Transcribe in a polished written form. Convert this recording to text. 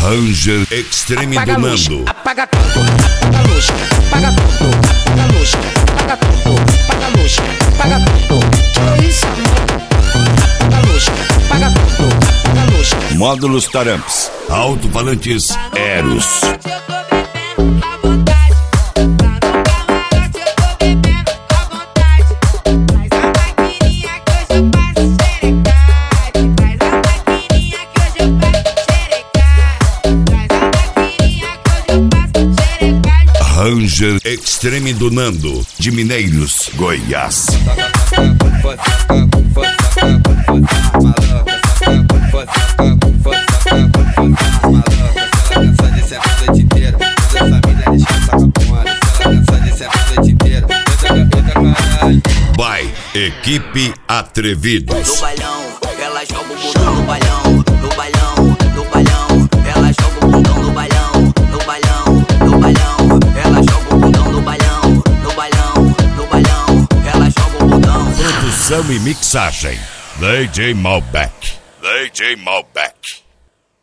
Ranger Extreme do Nando. Apaga tudo, apaga a luz, apaga tudo, apaga a luz, apaga tudo, apaga a luz, apaga tudo. Que isso, amor? Apaga a luz, apaga tudo, apaga a luz. Módulos Taramps, alto-falantes Eros. Ranger Extreme do Nando, de Mineiros, Goiás. By Equipe Atrevidos. No balão, ela joga o botão no balão. No balão, no balão, ela joga o botão no balão. No balão, no balão, ela joga o botão no balão. No balão, no balão, ela joga o botão. Produção e mixagem, DJ Malbec. DJ Malbec.